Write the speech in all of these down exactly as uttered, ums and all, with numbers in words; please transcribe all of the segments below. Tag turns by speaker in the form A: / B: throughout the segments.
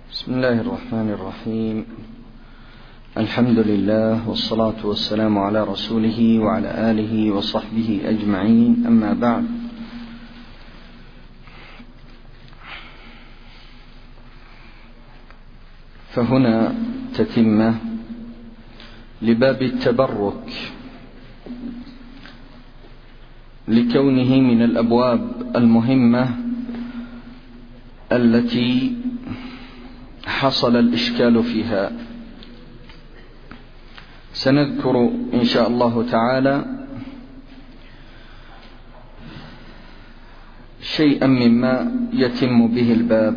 A: بسم الله الرحمن الرحيم. الحمد لله والصلاة والسلام على رسوله وعلى آله وصحبه أجمعين، أما بعد، فهنا تتمة لباب التبرك لكونه من الأبواب المهمة التي حصل الإشكال فيها. سنذكر إن شاء الله تعالى شيئا مما يتم به الباب.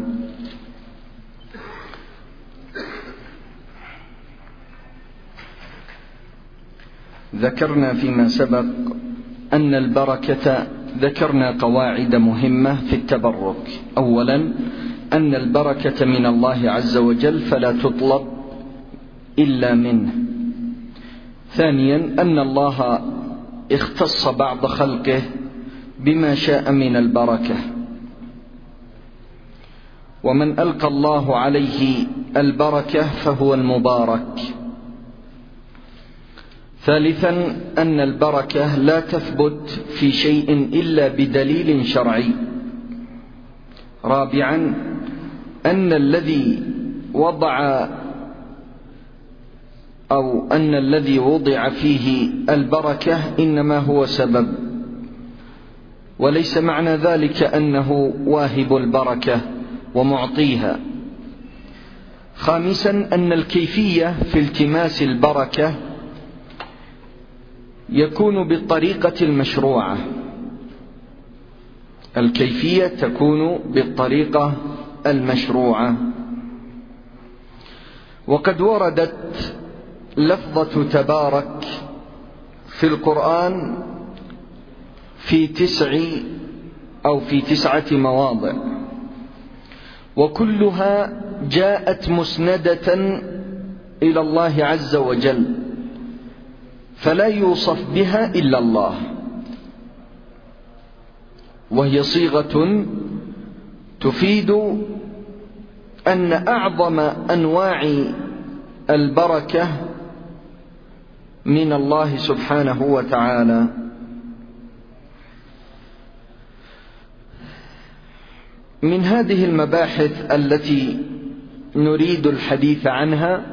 A: ذكرنا فيما سبق أن البركة، ذكرنا قواعد مهمة في التبرك. أولا، أن البركة من الله عز وجل فلا تطلب إلا منه. ثانيا، أن الله اختص بعض خلقه بما شاء من البركة، ومن ألقى الله عليه البركة فهو المبارك. ثالثا، أن البركة لا تثبت في شيء إلا بدليل شرعي. رابعا، أن الذي وضع أو أن الذي وضع فيه البركة إنما هو سبب، وليس معنى ذلك أنه واهب البركة ومعطيها. خامسا، أن الكيفية في التماس البركة يكون بالطريقة المشروعة. الكيفية تكون بالطريقة المشروعة. وقد وردت لفظة تبارك في القرآن في تسع أو في تسعة مواضع، وكلها جاءت مسندة إلى الله عز وجل، فلا يوصف بها إلا الله، وهي صيغة تفيد أن أعظم أنواع البركة من الله سبحانه وتعالى. من هذه المباحث التي نريد الحديث عنها،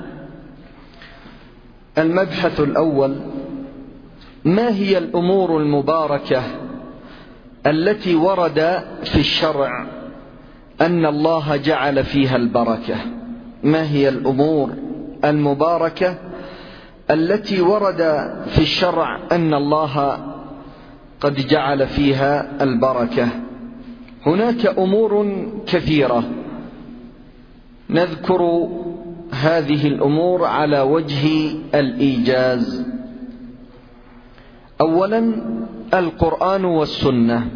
A: المبحث الأول: ما هي الأمور المباركة التي ورد في الشرع أن الله جعل فيها البركة؟ ما هي الأمور المباركة التي ورد في الشرع أن الله قد جعل فيها البركة؟ هناك أمور كثيرة، نذكر هذه الأمور على وجه الإيجاز. أولا، القرآن والسنة.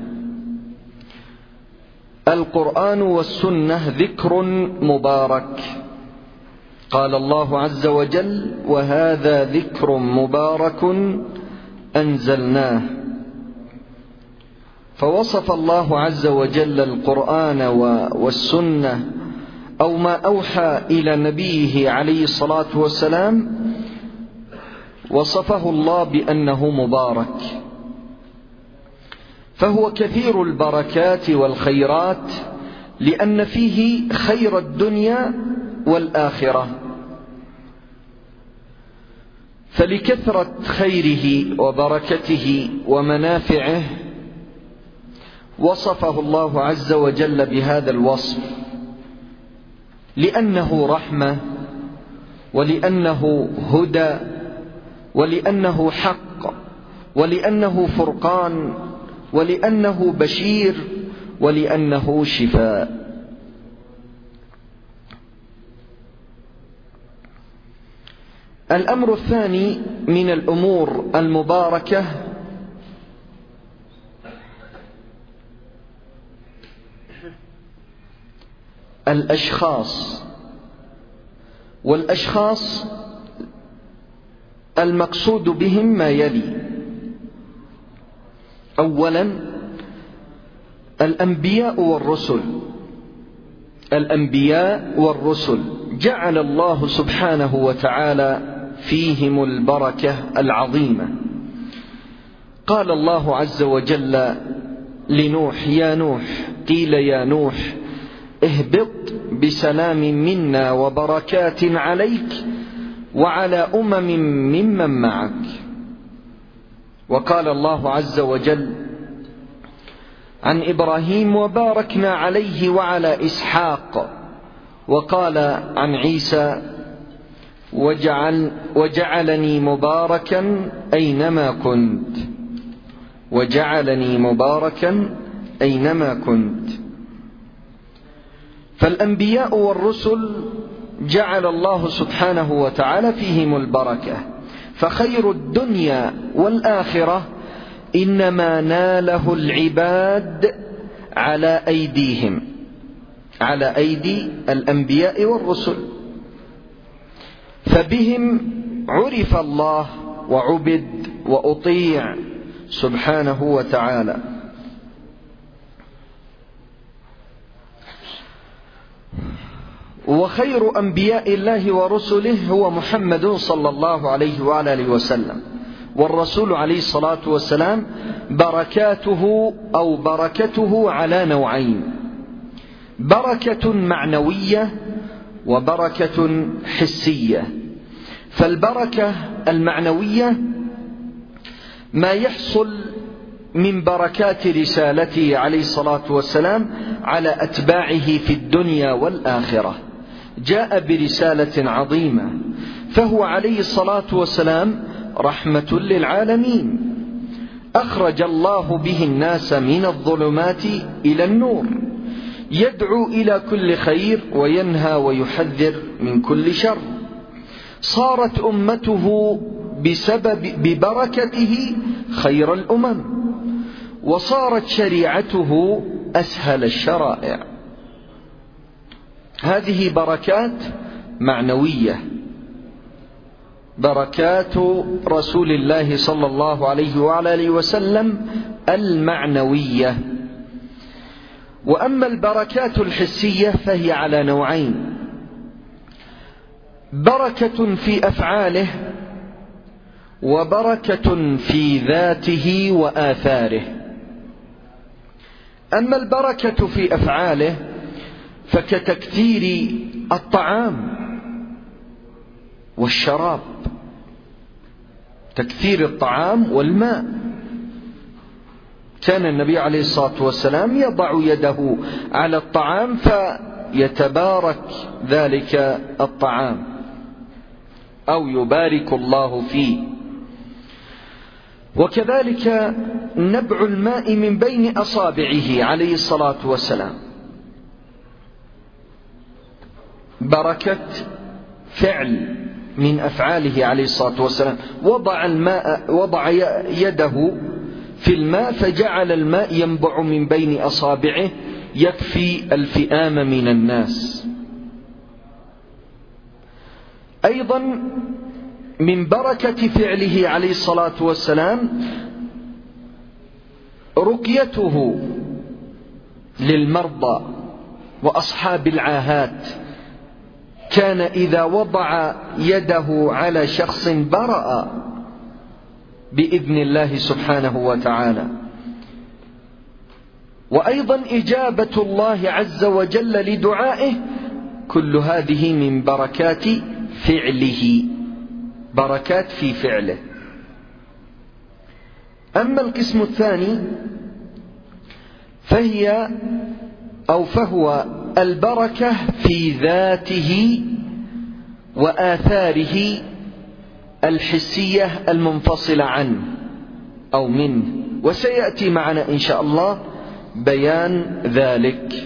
A: القرآن والسنة ذكر مبارك. قال الله عز وجل: وهذا ذكر مبارك أنزلناه. فوصف الله عز وجل القرآن والسنة أو ما أوحى إلى نبيه عليه الصلاة والسلام، وصفه الله بأنه مبارك، فهو كثير البركات والخيرات، لأن فيه خير الدنيا والآخرة. فلكثرة خيره وبركته ومنافعه وصفه الله عز وجل بهذا الوصف، لأنه رحمة، ولأنه هدى، ولأنه حق، ولأنه فرقان، ولأنه بشير، ولأنه شفاء. الأمر الثاني من الأمور المباركة: الأشخاص. والأشخاص المقصود بهم ما يلي: أولا، الأنبياء والرسل، الأنبياء والرسل جعل الله سبحانه وتعالى فيهم البركة العظيمة. قال الله عز وجل لنوح: يا نوح، قيل يا نوح اهبط بسلام منا وبركات عليك وعلى أمم ممن معك. وقال الله عز وجل عن إبراهيم: وباركنا عليه وعلى إسحاق. وقال عن عيسى: وجعل وجعلني مباركا أينما كنت وجعلني مباركا أينما كنت. فالأنبياء والرسل جعل الله سبحانه وتعالى فيهم البركة، فخير الدنيا والآخرة إنما ناله العباد على أيديهم، على أيدي الأنبياء والرسل، فبهم عرف الله وعبد وأطيع سبحانه وتعالى. وخير أنبياء الله ورسله هو محمد صلى الله عليه وآله وسلم. والرسول عليه الصلاة والسلام بركاته أو بركته على نوعين: بركة معنوية وبركة حسية. فالبركة المعنوية ما يحصل من بركات رسالته عليه الصلاة والسلام على أتباعه في الدنيا والآخرة. جاء برسالة عظيمة، فهو عليه الصلاة والسلام رحمة للعالمين، أخرج الله به الناس من الظلمات إلى النور، يدعو إلى كل خير وينهى ويحذر من كل شر. صارت أمته بسبب ببركته خير الأمم، وصارت شريعته أسهل الشرائع. هذه بركات معنوية، بركات رسول الله صلى الله عليه وعلى وسلم المعنوية. وأما البركات الحسية فهي على نوعين: بركة في أفعاله وبركة في ذاته وآثاره. أما البركة في أفعاله فكتكثير الطعام والشراب، تكثير الطعام والماء. كان النبي عليه الصلاة والسلام يضع يده على الطعام فيتبارك ذلك الطعام أو يبارك الله فيه. وكذلك نبع الماء من بين أصابعه عليه الصلاة والسلام، بركة فعل من أفعاله عليه الصلاة والسلام. وضع الماء وضع يده في الماء فجعل الماء ينبع من بين أصابعه يكفي الفئام من الناس. أيضا من بركة فعله عليه الصلاة والسلام رقيته للمرضى وأصحاب العاهات. كان إذا وضع يده على شخص برأ بإذن الله سبحانه وتعالى. وأيضا إجابة الله عز وجل لدعائه، كل هذه من بركات فعله، بركات في فعله. أما القسم الثاني فهي أو فهو البركة في ذاته وآثاره الحسية المنفصلة عنه أو منه، وسيأتي معنا إن شاء الله بيان ذلك.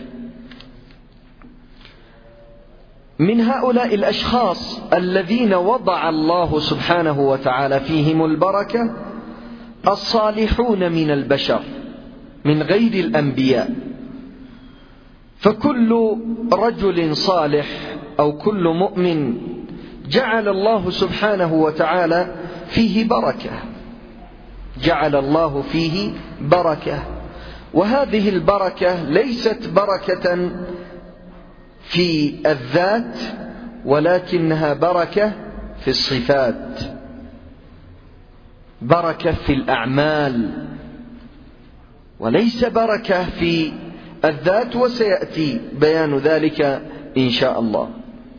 A: من هؤلاء الأشخاص الذين وضع الله سبحانه وتعالى فيهم البركة الصالحون من البشر من غير الأنبياء. فكل رجل صالح أو كل مؤمن جعل الله سبحانه وتعالى فيه بركة، جعل الله فيه بركة. وهذه البركة ليست بركة في الذات، ولكنها بركة في الصفات، بركة في الأعمال، وليس بركة في الذات، وسيأتي بيان ذلك إن شاء الله.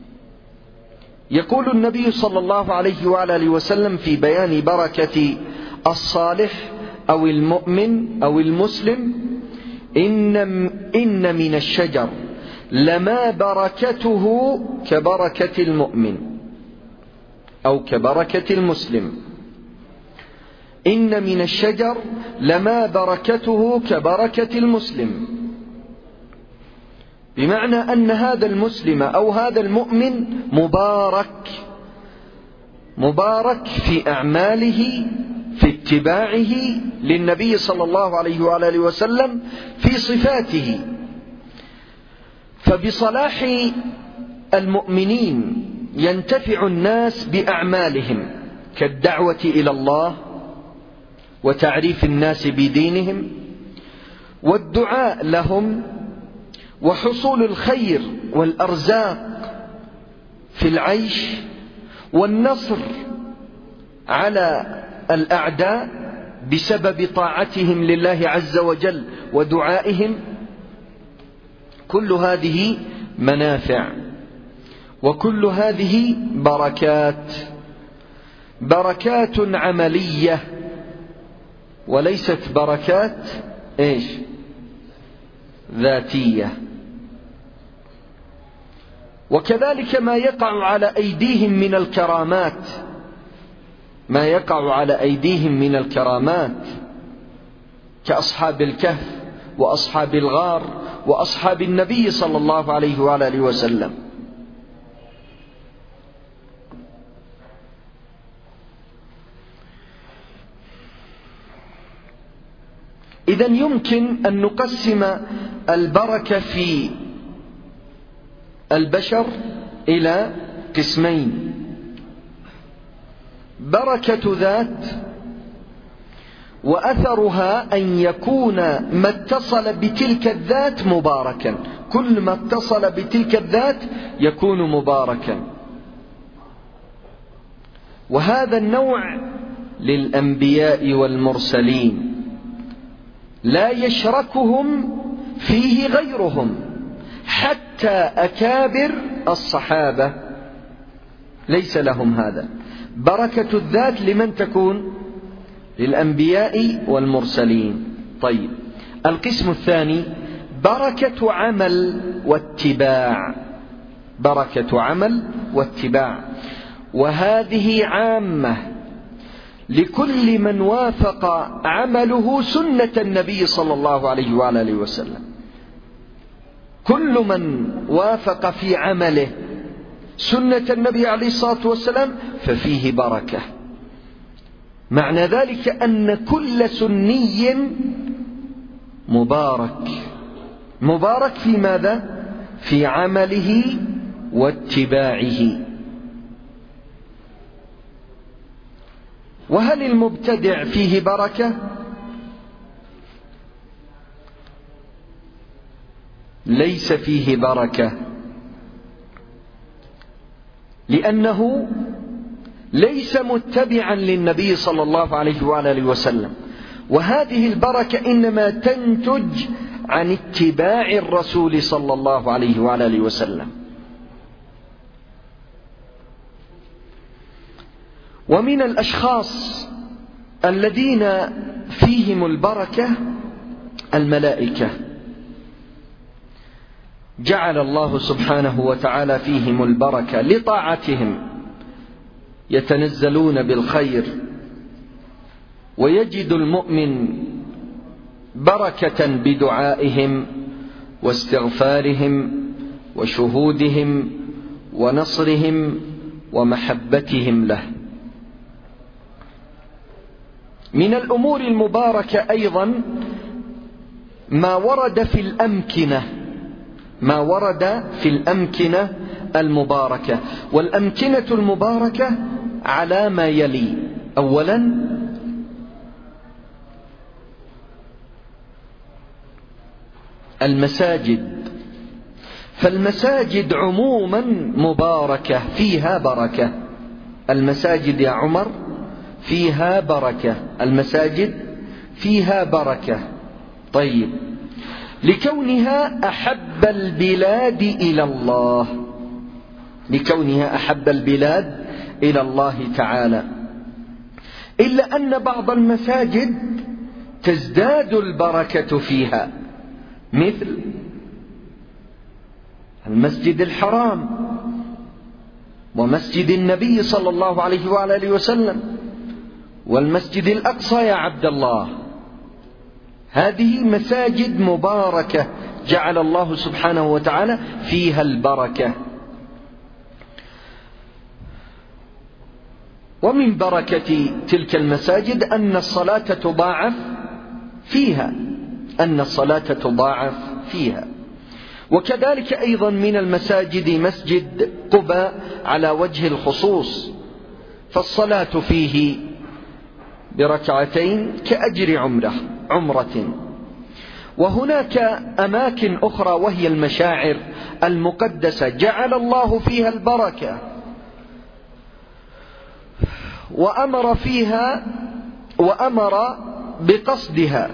A: يقول النبي صلى الله عليه وآله وسلم في بيان بركة الصالح أو المؤمن أو المسلم: إن, إن من الشجر لما بركته كبركة المؤمن أو كبركة المسلم. إن من الشجر لما بركته كبركة المسلم، بمعنى أن هذا المسلم أو هذا المؤمن مبارك، مبارك في أعماله، في اتباعه للنبي صلى الله عليه وآله وسلم، في صفاته. فبصلاح المؤمنين ينتفع الناس بأعمالهم، كالدعوة إلى الله، وتعريف الناس بدينهم، والدعاء لهم، وحصول الخير والأرزاق في العيش، والنصر على الأعداء بسبب طاعتهم لله عز وجل ودعائهم. كل هذه منافع، وكل هذه بركات، بركات عملية، وليست بركات إيش؟ ذاتية. وكذلك ما يقع على أيديهم من الكرامات، ما يقع على أيديهم من الكرامات كأصحاب الكهف وأصحاب الغار وأصحاب النبي صلى الله عليه وآله وسلم. إذن يمكن أن نقسم البركة في البشر إلى قسمين: بركة ذات، وأثرها أن يكون ما اتصل بتلك الذات مباركا، كل ما اتصل بتلك الذات يكون مباركا. وهذا النوع للأنبياء والمرسلين، لا يشركهم فيه غيرهم، حتى أكابر الصحابة ليس لهم هذا. بركة الذات لمن تكون؟ للأنبياء والمرسلين. طيب، القسم الثاني بركة عمل واتباع، بركة عمل واتباع، وهذه عامة لكل من وافق عمله سنة النبي صلى الله عليه وآله وسلم. كل من وافق في عمله سنة النبي عليه الصلاة والسلام ففيه بركة. معنى ذلك أن كل سني مبارك، مبارك في ماذا؟ في عمله واتباعه. وهل المبتدع فيه بركة؟ ليس فيه بركة، لأنه ليس متبعا للنبي صلى الله عليه وآله وسلم. وهذه البركة إنما تنتج عن اتباع الرسول صلى الله عليه وآله وسلم. ومن الأشخاص الذين فيهم البركة الملائكة، جعل الله سبحانه وتعالى فيهم البركة لطاعتهم، يتنزلون بالخير، ويجد المؤمن بركة بدعائهم واستغفارهم وشهودهم ونصرهم ومحبتهم له. من الأمور المباركة أيضا ما ورد في الأمكنة، ما ورد في الأمكنة المباركة. والأمكنة المباركة على ما يلي: أولا المساجد، فالمساجد عموما مباركة فيها بركة. المساجد يا عمر فيها بركة، المساجد فيها بركة. طيب، لكونها أحب البلاد إلى الله، لكونها أحب البلاد إلى الله تعالى. إلا أن بعض المساجد تزداد البركة فيها، مثل المسجد الحرام ومسجد النبي صلى الله عليه وآله وسلم والمسجد الأقصى يا عبد الله. هذه مساجد مباركة جعل الله سبحانه وتعالى فيها البركة. ومن بركة تلك المساجد أن الصلاة تضاعف فيها، أن الصلاة تضاعف فيها. وكذلك أيضا من المساجد مسجد قباء على وجه الخصوص، فالصلاة فيه بركعتين كأجر عمرة عمرة. وهناك أماكن أخرى وهي المشاعر المقدسة جعل الله فيها البركة وأمر فيها وأمر بقصدها.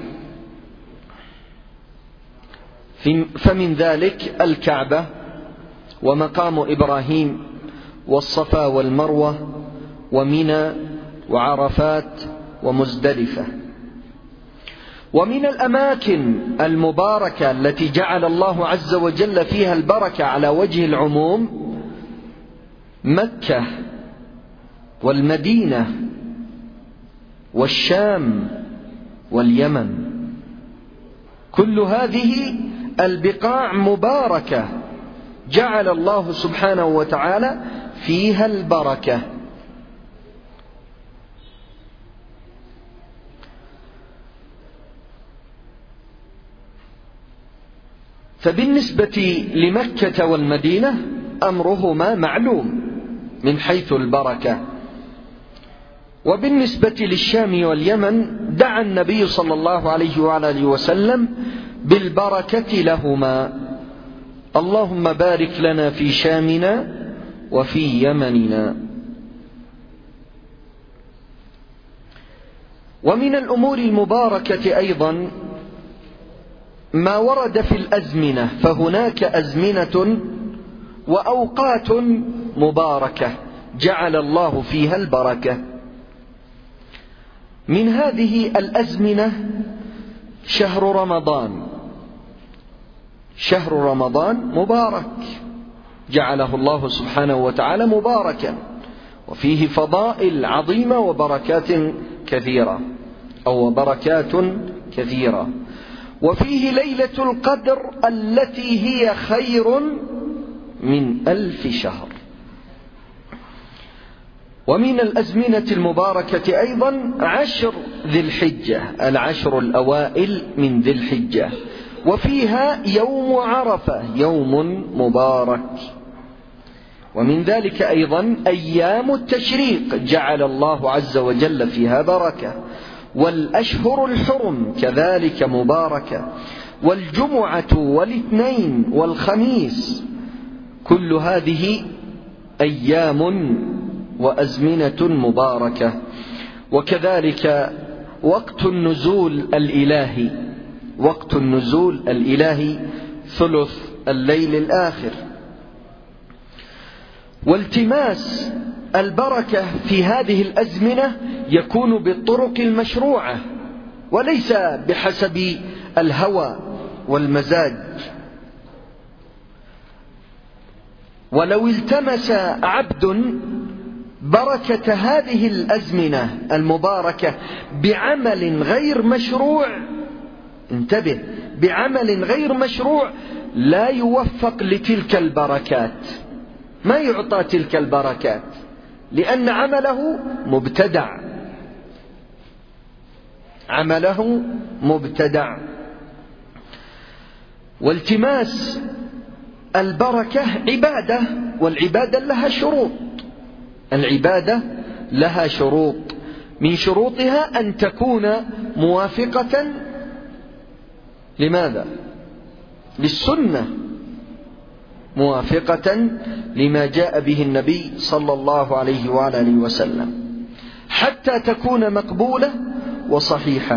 A: فمن ذلك الكعبة ومقام إبراهيم والصفا والمروة ومنى وعرفات ومزدلفة. ومن الأماكن المباركة التي جعل الله عز وجل فيها البركة على وجه العموم مكة والمدينة والشام واليمن، كل هذه البقاع مباركة جعل الله سبحانه وتعالى فيها البركة. فبالنسبة لمكة والمدينة أمرهما معلوم من حيث البركة. وبالنسبة للشام واليمن دعا النبي صلى الله عليه وآله وسلم بالبركة لهما: اللهم بارك لنا في شامنا وفي يمننا. ومن الأمور المباركة أيضا ما ورد في الأزمنة، فهناك أزمنة وأوقات مباركة جعل الله فيها البركة. من هذه الأزمنة شهر رمضان. شهر رمضان مبارك جعله الله سبحانه وتعالى مباركا، وفيه فضائل عظيمة وبركات كثيرة أو بركات كثيرة. وفيه ليلة القدر التي هي خير من ألف شهر. ومن الأزمنة المباركة أيضا عشر ذي الحجة، العشر الأوائل من ذي الحجة، وفيها يوم عرفة يوم مبارك. ومن ذلك أيضا أيام التشريق جعل الله عز وجل فيها بركة، والأشهر الحرم كذلك مباركة، والجمعة والاثنين والخميس، كل هذه أيام وأزمنة مباركة. وكذلك وقت النزول الإلهي، وقت النزول الإلهي ثلث الليل الآخر. والتماس البركة في هذه الأزمنة يكون بالطرق المشروعة وليس بحسب الهوى والمزاج. ولو التمس عبد بركة هذه الأزمنة المباركة بعمل غير مشروع، انتبه، بعمل غير مشروع لا يوفق لتلك البركات، ما يعطى تلك البركات، لأن عمله مبتدع، عمله مبتدع. والتماس البركة عبادة، والعبادة لها شروط، العبادة لها شروط، من شروطها أن تكون موافقة لماذا؟ للسنة. موافقة لما جاء به النبي صلى الله عليه وآله وسلم، حتى تكون مقبولة وصحيحة.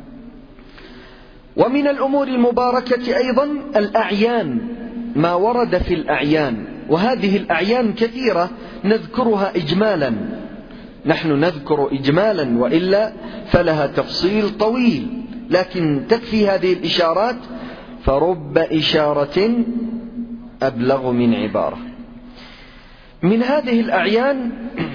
A: ومن الأمور المباركة أيضا الأعيان، ما ورد في الأعيان، وهذه الأعيان كثيرة نذكرها إجمالا، نحن نذكر إجمالا وإلا فلها تفصيل طويل، لكن تكفي هذه الإشارات، فرب إشارة أبلغ من عبارة. من هذه الأعيان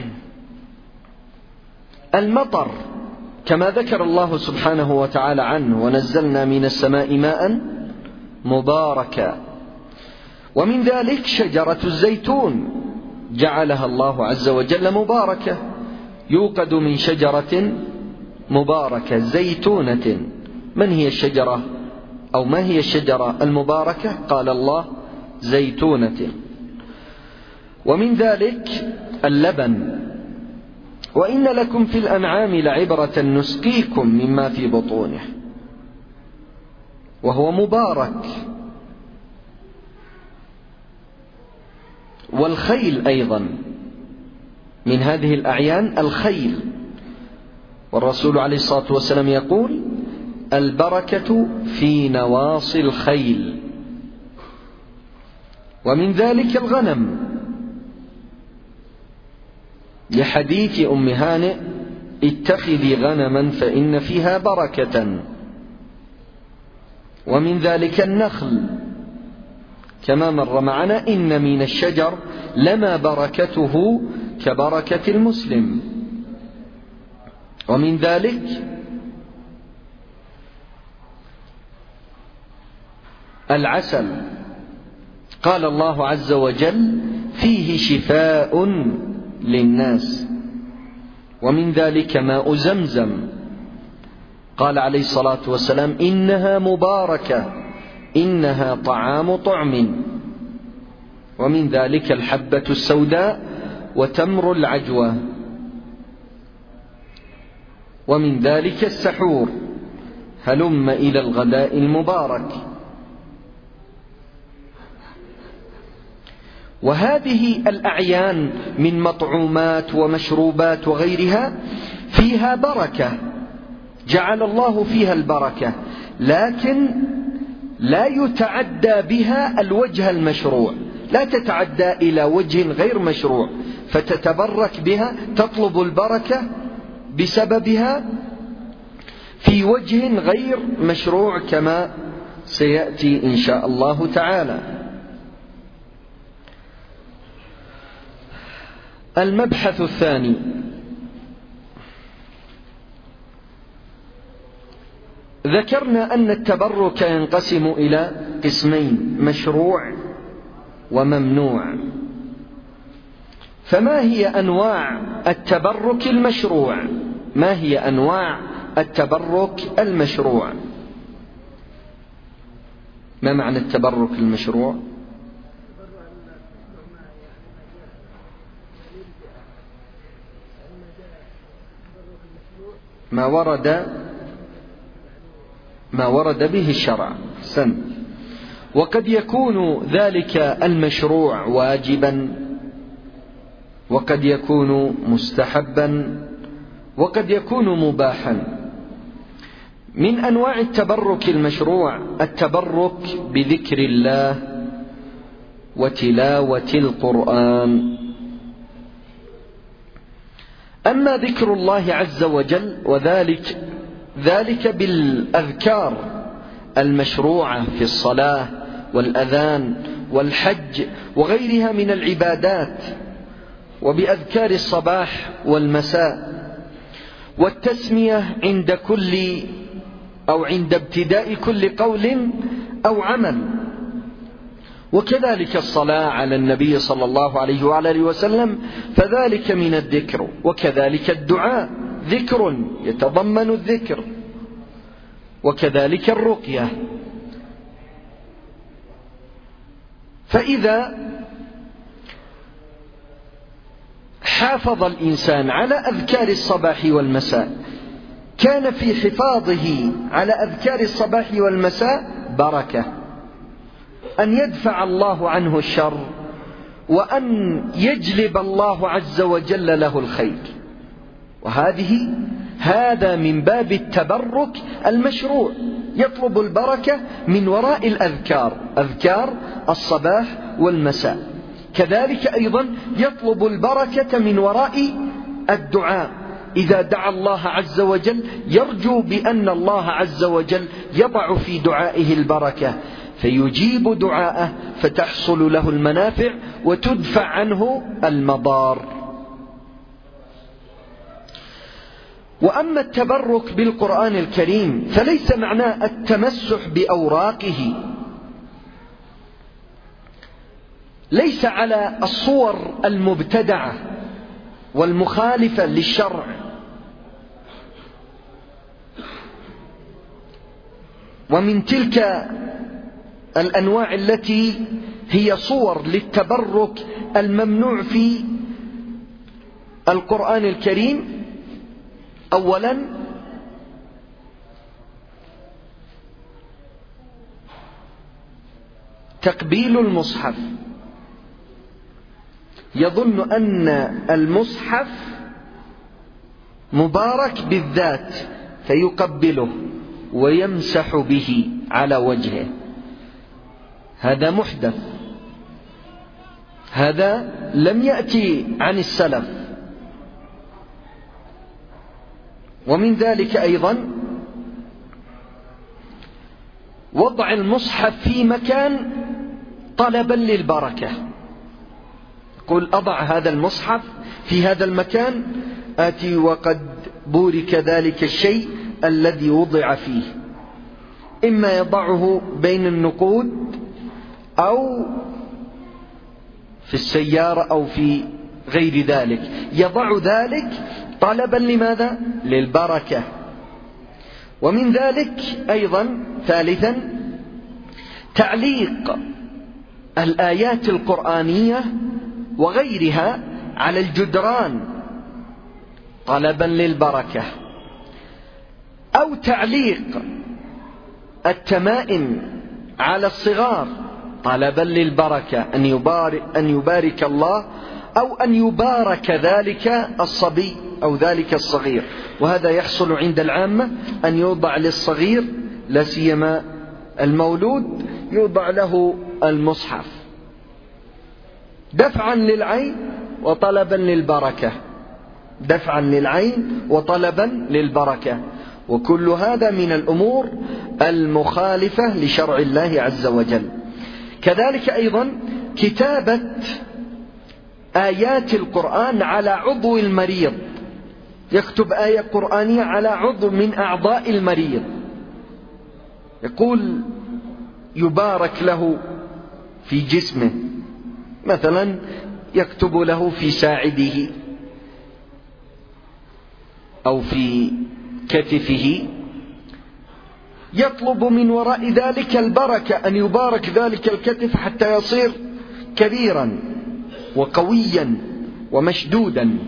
A: المطر، كما ذكر الله سبحانه وتعالى عنه: ونزلنا من السماء ماء مباركا. ومن ذلك شجرة الزيتون جعلها الله عز وجل مباركة، يوقد من شجرة مباركة زيتونة. من هي الشجرة أو ما هي الشجرة المباركة؟ قال الله: زيتونة. ومن ذلك اللبن: وإن لكم في الأنعام لعبرة نسقيكم مما في بطونه، وهو مبارك. والخيل أيضا من هذه الأعيان الخيل، والرسول عليه الصلاة والسلام يقول: البركة في نواصي الخيل. ومن ذلك الغنم، لحديث أم هانئ: اتخذي غنما فإن فيها بركة. ومن ذلك النخل، كما مر معنا: إن من الشجر لما بركته كبركة المسلم. ومن ذلك العسل، قال الله عز وجل: فيه شفاء للناس. ومن ذلك ماء زمزم، قال عليه الصلاة والسلام: إنها مباركة، إنها طعام طعم. ومن ذلك الحبة السوداء وتمر العجوة. ومن ذلك السحور: هلم إلى الغداء المبارك. وهذه الأعيان من مطعومات ومشروبات وغيرها فيها بركة، جعل الله فيها البركة، لكن لا يتعدى بها الوجه المشروع، لا تتعدى إلى وجه غير مشروع فتتبرك بها، تطلب البركة بسببها في وجه غير مشروع، كما سيأتي إن شاء الله تعالى. المبحث الثاني: ذكرنا أن التبرك ينقسم إلى قسمين: مشروع وممنوع. فما هي أنواع التبرك المشروع؟ ما هي أنواع التبرك المشروع؟ ما معنى التبرك المشروع؟ ما ورد ما ورد به الشرع. سن. وقد يكون ذلك المشروع واجبا، وقد يكون مستحبا، وقد يكون مباحا. من أنواع التبرك المشروع التبرك بذكر الله وتلاوة القرآن. أما ذكر الله عز وجل وذلك ذلك بالأذكار المشروعة في الصلاة والأذان والحج وغيرها من العبادات، وبأذكار الصباح والمساء، والتسمية عند كل أو عند ابتداء كل قول أو عمل، وكذلك الصلاة على النبي صلى الله عليه وآله وسلم، فذلك من الذكر. وكذلك الدعاء ذكر يتضمن الذكر، وكذلك الرقية. فإذا حافظ الإنسان على أذكار الصباح والمساء كان في حفاظه على أذكار الصباح والمساء بركة، أن يدفع الله عنه الشر، وأن يجلب الله عز وجل له الخير. وهذه هذا من باب التبرك المشروع، يطلب البركة من وراء الأذكار، أذكار الصباح والمساء. كذلك أيضا يطلب البركة من وراء الدعاء، إذا دعا الله عز وجل يرجو بأن الله عز وجل يضع في دعائه البركة، فيجيب دعاءه فتحصل له المنافع وتدفع عنه المضار. وأما التبرك بالقرآن الكريم فليس معناه التمسح بأوراقه، ليس على الصور المبتدعة والمخالفة للشرع، ومن تلك الأنواع التي هي صور للتبرك الممنوع في القرآن الكريم. أولا تقبيل المصحف، يظن أن المصحف مبارك بالذات فيقبله ويمسح به على وجهه، هذا محدث، هذا لم يأتي عن السلف. ومن ذلك أيضا وضع المصحف في مكان طلبا للبركة، قل أضع هذا المصحف في هذا المكان آتي وقد بورك ذلك الشيء الذي وضع فيه، إما يضعه بين النقود أو في السيارة أو في غير ذلك، يضع ذلك طلبا لماذا؟ للبركة. ومن ذلك أيضا ثالثا تعليق الآيات القرآنية وغيرها على الجدران طلبا للبركة، أو تعليق التمائم على الصغار طلبا للبركة، أن يبارك, أن يبارك الله أو أن يبارك ذلك الصبي أو ذلك الصغير. وهذا يحصل عند العامة، أن يوضع للصغير لا سيما المولود يوضع له المصحف دفعا للعين وطلبا للبركة، دفعا للعين وطلبا للبركة. وكل هذا من الأمور المخالفة لشرع الله عز وجل. كذلك أيضا كتابة آيات القرآن على عضو المريض، يكتب آية قرآنية على عضو من أعضاء المريض، يقول يبارك له في جسمه، مثلا يكتب له في ساعده أو في كتفه، يطلب من وراء ذلك البركة، أن يبارك ذلك الكتف حتى يصير كبيرا وقويا ومشدودا.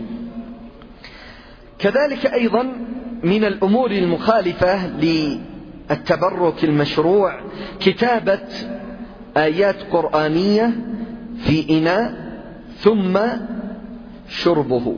A: كذلك أيضا من الأمور المخالفة للتبرك المشروع كتابة آيات قرآنية في إناء ثم شربه،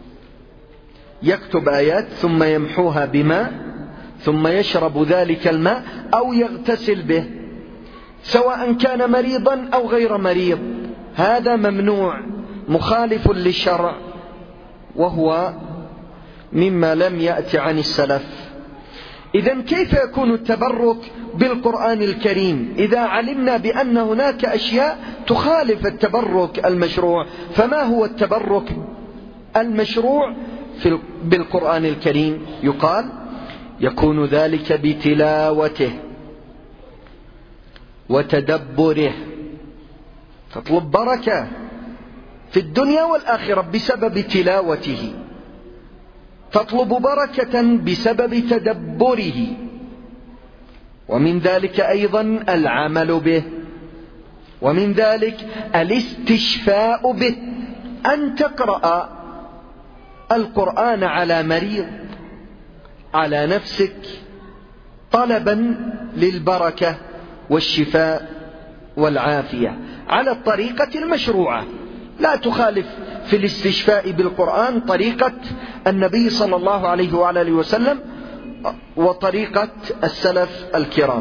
A: يكتب آيات ثم يمحوها بماء ثم يشرب ذلك الماء أو يغتسل به، سواء كان مريضا أو غير مريض، هذا ممنوع مخالف للشرع، وهو مما لم يأتي عن السلف. إذن كيف يكون التبرك بالقرآن الكريم إذا علمنا بأن هناك أشياء تخالف التبرك المشروع؟ فما هو التبرك المشروع في بالقرآن الكريم؟ يقال يكون ذلك بتلاوته وتدبره، تطلب بركة في الدنيا والآخرة بسبب تلاوته، تطلب بركة بسبب تدبره. ومن ذلك أيضا العمل به، ومن ذلك الاستشفاء به، أن تقرأ القرآن على مريض، على نفسك، طلبا للبركة والشفاء والعافية على الطريقة المشروعة، لا تخالف في الاستشفاء بالقرآن طريقة النبي صلى الله عليه وعلى وسلم وطريقة السلف الكرام.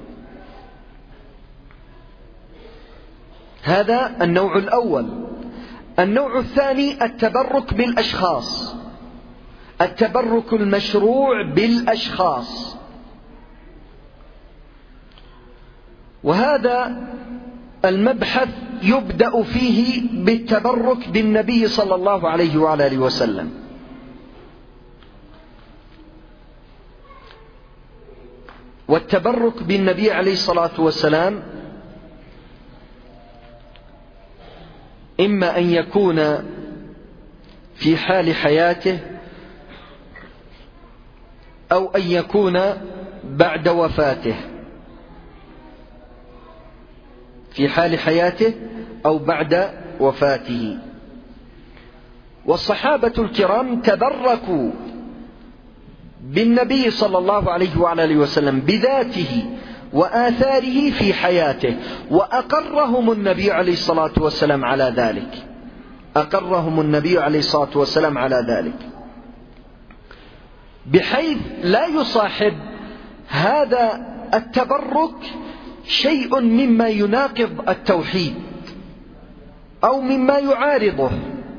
A: هذا النوع الأول. النوع الثاني التبرك بالأشخاص، التبرك المشروع بالأشخاص، وهذا المبحث يبدأ فيه بالتبرك بالنبي صلى الله عليه وعلى وسلم. والتبرك بالنبي عليه الصلاة والسلام إما أن يكون في حال حياته أو أن يكون بعد وفاته، في حال حياته أو بعد وفاته. والصحابة الكرام تبركوا بالنبي صلى الله عليه وعلى وسلم بذاته وآثاره في حياته، وأقرهم النبي عليه الصلاة والسلام على ذلك، أقرهم النبي عليه الصلاة والسلام على ذلك، بحيث لا يصاحب هذا التبرك شيء مما يناقض التوحيد أو مما يعارضه،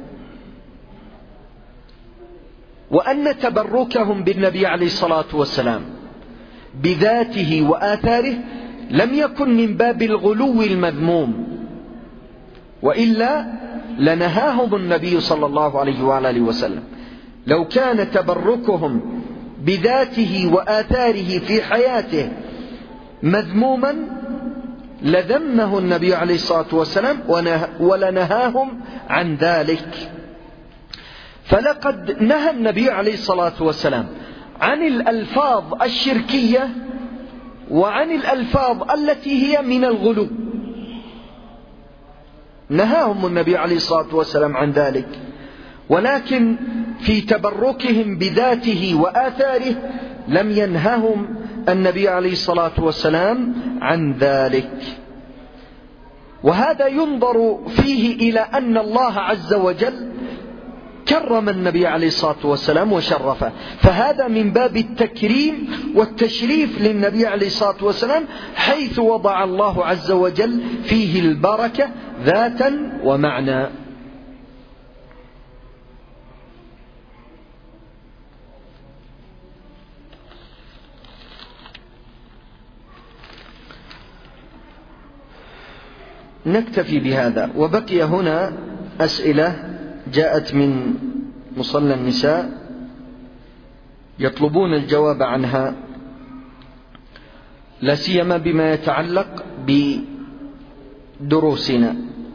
A: وأن تبركهم بالنبي عليه الصلاة والسلام بذاته وآثاره لم يكن من باب الغلو المذموم، وإلا لنهاهم النبي صلى الله عليه وآله وسلم. لو كان تبركهم بذاته وآثاره في حياته مذموما لذمه النبي عليه الصلاة والسلام ولنهاهم عن ذلك. فلقد نهى النبي عليه الصلاة والسلام عن الألفاظ الشركية وعن الألفاظ التي هي من الغلو، نهاهم النبي عليه الصلاة والسلام عن ذلك، ولكن في تبركهم بذاته وآثاره لم ينههم النبي عليه الصلاة والسلام عن ذلك. وهذا ينظر فيه إلى أن الله عز وجل كرم النبي عليه الصلاة والسلام وشرفه، فهذا من باب التكريم والتشريف للنبي عليه الصلاة والسلام، حيث وضع الله عز وجل فيه البركة ذاتا ومعنى. نكتفي بهذا، وبقي هنا أسئلة جاءت من مصلى النساء يطلبون الجواب عنها، لا سيما بما يتعلق بدروسنا.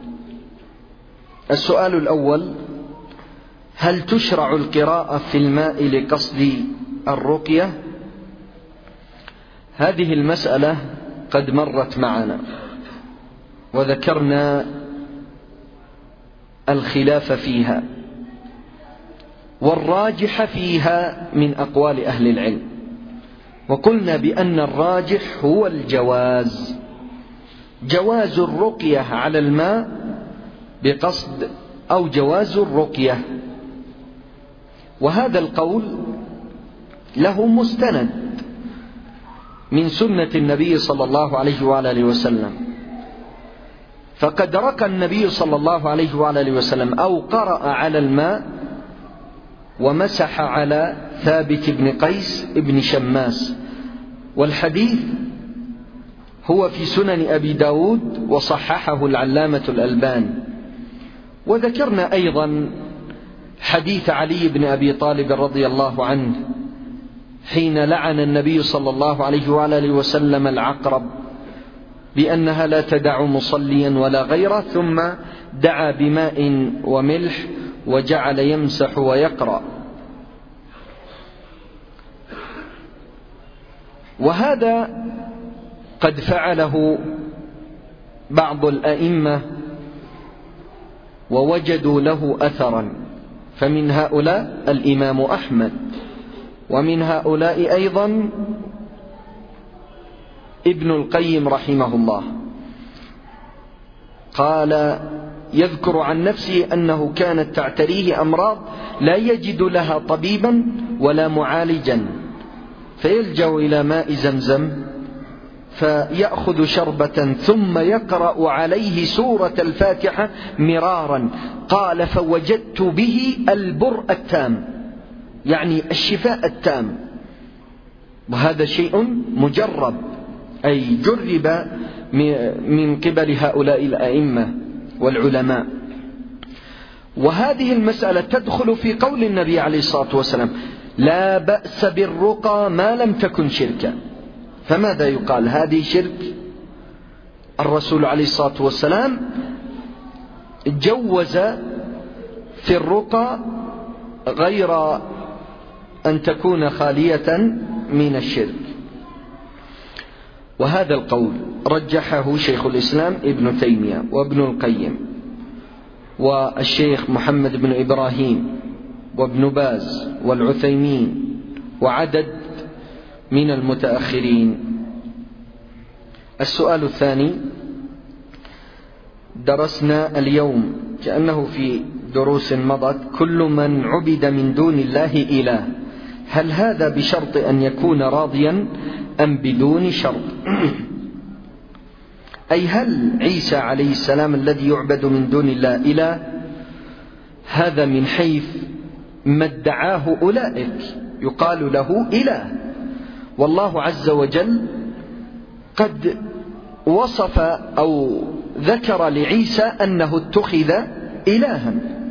A: السؤال الأول: هل تشرع القراءة في الماء لقصد الرقية؟ هذه المسألة قد مرت معنا وذكرنا الخلاف فيها، والراجح فيها من أقوال أهل العلم، وقلنا بأن الراجح هو الجواز، جواز الرقية على الماء بقصد أو جواز الرقية. وهذا القول له مستند من سنة النبي صلى الله عليه وآله وسلم، فقد رقى النبي صلى الله عليه وآله وسلم أو قرأ على الماء ومسح على ثابت بن قيس بن شماس، والحديث هو في سنن أبي داود وصححه العلامة الألباني. وذكرنا أيضا حديث علي بن أبي طالب رضي الله عنه حين لعن النبي صلى الله عليه وآله وسلم العقرب بأنها لا تدع مصليا ولا غيره، ثم دعا بماء وملح وجعل يمسح ويقرأ. وهذا قد فعله بعض الأئمة ووجدوا له أثرا، فمن هؤلاء الإمام أحمد، ومن هؤلاء أيضا ابن القيم رحمه الله. قال يذكر عن نفسه أنه كانت تعتريه أمراض لا يجد لها طبيبا ولا معالجا، فيلجأ إلى ماء زمزم فيأخذ شربة ثم يقرأ عليه سورة الفاتحة مرارا. قال فوجدت به البرء التام، يعني الشفاء التام، وهذا شيء مجرب، أي جرب من قبل هؤلاء الأئمة والعلماء. وهذه المسألة تدخل في قول النبي عليه الصلاة والسلام لا بأس بالرقى ما لم تكن شركا. فماذا يقال؟ هذه شرك؟ الرسول عليه الصلاة والسلام جوز في الرقى غير أن تكون خالية من الشرك. وهذا القول رجحه شيخ الإسلام ابن تيمية وابن القيم والشيخ محمد بن إبراهيم وابن باز والعثيمين وعدد من المتأخرين. السؤال الثاني: درسنا اليوم كأنه في دروس مضت كل من عبد من دون الله إله، هل هذا بشرط أن يكون راضيا أم بدون شرط؟ أي هل عيسى عليه السلام الذي يعبد من دون الله إله؟ هذا من حيث ما ادعاه أولئك يقال له إله، والله عز وجل قد وصف أو ذكر لعيسى أنه اتخذ إلها.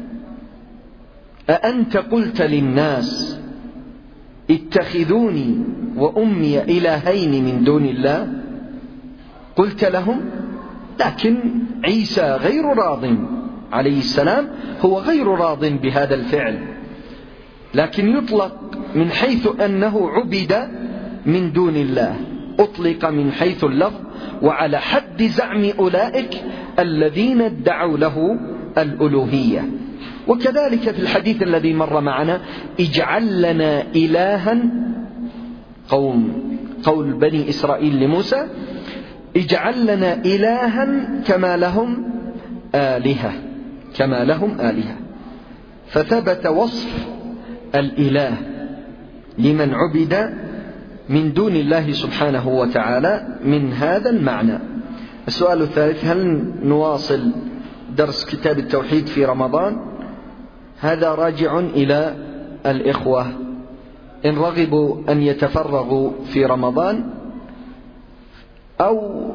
A: أأنت قلت للناس اتخذوني وأمي إلهين من دون الله؟ قلت لهم. لكن عيسى غير راض عليه السلام، هو غير راض بهذا الفعل، لكن يطلق من حيث أنه عبد من دون الله، أطلق من حيث اللفظ وعلى حد زعم أولئك الذين ادعوا له الألوهية. وكذلك في الحديث الذي مر معنا اجعل لنا إلها، قوم قول بني إسرائيل لموسى اجعل لنا إلها كما لهم آلهة كما لهم آلهة. فثبت وصف الإله لمن عبد من دون الله سبحانه وتعالى من هذا المعنى. السؤال الثالث: هل نواصل درس كتاب التوحيد في رمضان؟ هذا راجع إلى الإخوة، إن رغبوا أن يتفرغوا في رمضان أو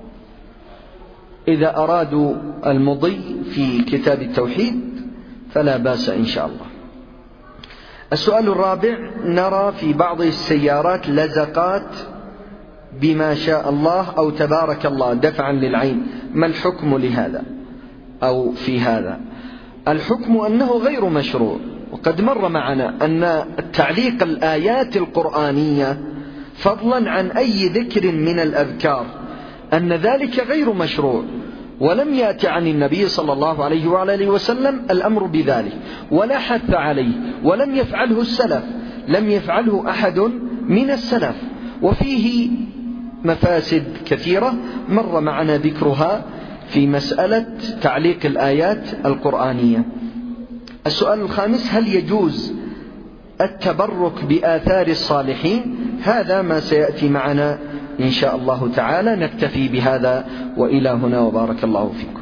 A: إذا أرادوا المضي في كتاب التوحيد فلا بأس إن شاء الله. السؤال الرابع: نرى في بعض السيارات لزقات بما شاء الله أو تبارك الله دفعا للعين، ما الحكم لهذا أو في هذا؟ الحكم أنه غير مشروع، وقد مر معنا أن تعليق الآيات القرآنية فضلا عن أي ذكر من الأذكار أن ذلك غير مشروع، ولم يأت عن النبي صلى الله عليه وعلى وسلم الأمر بذلك ولا حث عليه، ولم يفعله السلف، لم يفعله أحد من السلف، وفيه مفاسد كثيرة مر معنا ذكرها في مسألة تعليق الآيات القرآنية. السؤال الخامس: هل يجوز التبرك بآثار الصالحين؟ هذا ما سيأتي معنا إن شاء الله تعالى. نكتفي بهذا وإلى هنا، وبارك الله فيكم.